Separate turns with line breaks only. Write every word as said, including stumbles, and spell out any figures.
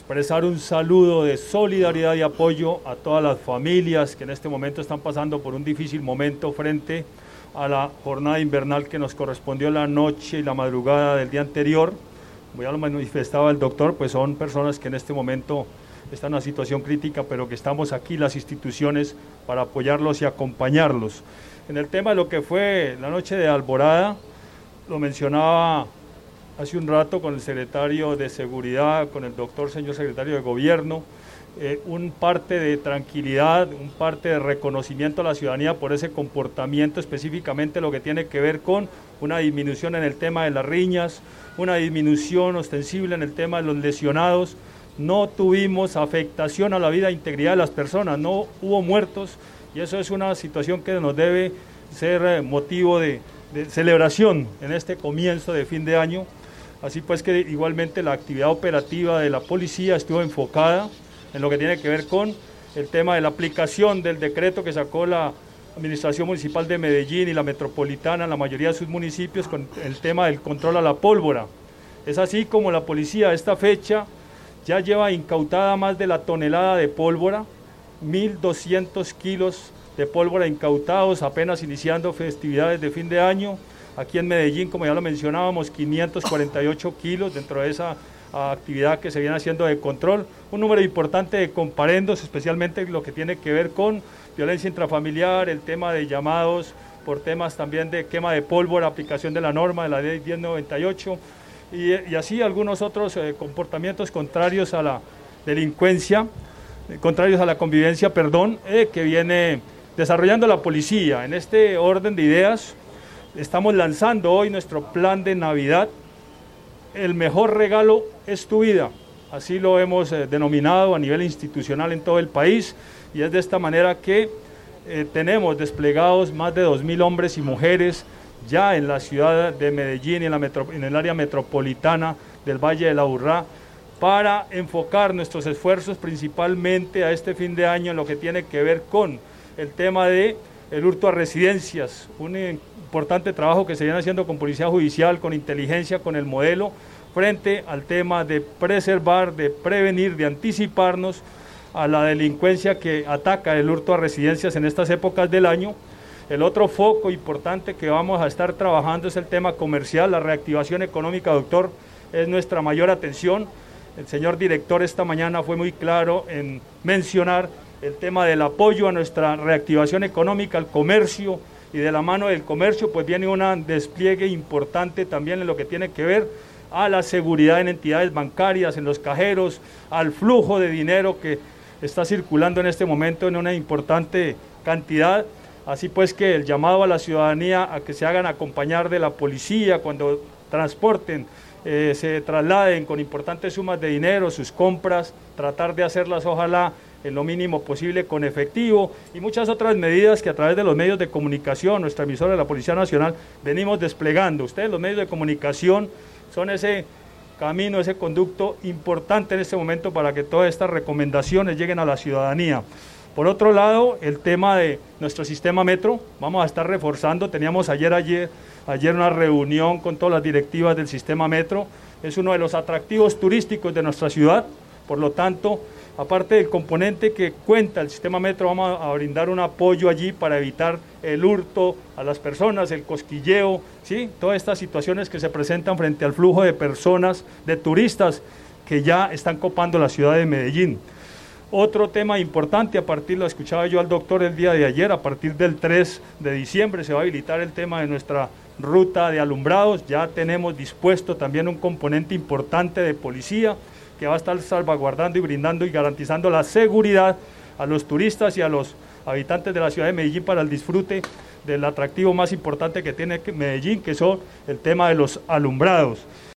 expresar un saludo de solidaridad y apoyo a todas las familias que en este momento están pasando por un difícil momento frente a la jornada invernal que nos correspondió la noche y la madrugada del día anterior. Como ya lo manifestaba el doctor, pues son personas que en este momento están en una situación crítica, pero que estamos aquí las instituciones para apoyarlos y acompañarlos. En el tema de lo que fue la noche de Alborada, lo mencionaba hace un rato con el secretario de Seguridad, con el doctor señor secretario de Gobierno, eh, un parte de tranquilidad, un parte de reconocimiento a la ciudadanía por ese comportamiento, específicamente lo que tiene que ver con una disminución en el tema de las riñas, una disminución ostensible en el tema de los lesionados. No tuvimos afectación a la vida e integridad de las personas, no hubo muertos, y eso es una situación que nos debe ser eh, motivo de, de celebración en este comienzo de fin de año. Así pues que igualmente la actividad operativa de la policía estuvo enfocada en lo que tiene que ver con el tema de la aplicación del decreto que sacó la Administración Municipal de Medellín y la Metropolitana en la mayoría de sus municipios con el tema del control a la pólvora. Es así como la policía a esta fecha ya lleva incautada más de la tonelada de pólvora, mil doscientos kilos de pólvora incautados apenas iniciando festividades de fin de año. Aquí en Medellín, como ya lo mencionábamos, quinientos cuarenta y ocho kilos dentro de esa actividad que se viene haciendo de control. Un número importante de comparendos, especialmente lo que tiene que ver con violencia intrafamiliar, el tema de llamados por temas también de quema de pólvora, aplicación de la norma de la ley diez noventa y ocho, y, y así algunos otros eh, comportamientos contrarios a la delincuencia, eh, contrarios a la convivencia, perdón, eh, que viene desarrollando la policía. En este orden de ideas, estamos lanzando hoy nuestro plan de Navidad. El mejor regalo es tu vida, así lo hemos eh, denominado a nivel institucional en todo el país, y es de esta manera que eh, tenemos desplegados más de dos mil hombres y mujeres ya en la ciudad de Medellín y en, la metro, en el área metropolitana del Valle de la Aburrá, para enfocar nuestros esfuerzos principalmente a este fin de año en lo que tiene que ver con el tema de el hurto a residencias, un importante trabajo que se viene haciendo con Policía Judicial, con inteligencia, con el modelo, frente al tema de preservar, de prevenir, de anticiparnos a la delincuencia que ataca el hurto a residencias en estas épocas del año. El otro foco importante que vamos a estar trabajando es el tema comercial, la reactivación económica, doctor, es nuestra mayor atención. El señor director esta mañana fue muy claro en mencionar el tema del apoyo a nuestra reactivación económica, al comercio, y de la mano del comercio pues viene un despliegue importante también en lo que tiene que ver a la seguridad en entidades bancarias, en los cajeros, al flujo de dinero que está circulando en este momento en una importante cantidad. Así pues que el llamado a la ciudadanía a que se hagan acompañar de la policía cuando transporten, eh, se trasladen con importantes sumas de dinero, sus compras, tratar de hacerlas ojalá en lo mínimo posible con efectivo, y muchas otras medidas que a través de los medios de comunicación, nuestra emisora de la Policía Nacional, venimos desplegando. Ustedes, los medios de comunicación, son ese camino, ese conducto importante en este momento para que todas estas recomendaciones lleguen a la ciudadanía. Por otro lado, el tema de nuestro sistema metro, vamos a estar reforzando, teníamos ayer, ayer, ayer una reunión con todas las directivas del sistema metro, es uno de los atractivos turísticos de nuestra ciudad, por lo tanto, aparte del componente que cuenta el sistema metro, vamos a brindar un apoyo allí para evitar el hurto a las personas, el cosquilleo, ¿sí? Todas estas situaciones que se presentan frente al flujo de personas, de turistas que ya están copando la ciudad de Medellín. Otro tema importante, a partir, lo escuchaba yo al doctor el día de ayer, a partir del tres de diciembre se va a habilitar el tema de nuestra ruta de alumbrados, ya tenemos dispuesto también un componente importante de policía, que va a estar salvaguardando y brindando y garantizando la seguridad a los turistas y a los habitantes de la ciudad de Medellín para el disfrute del atractivo más importante que tiene Medellín, que son el tema de los alumbrados.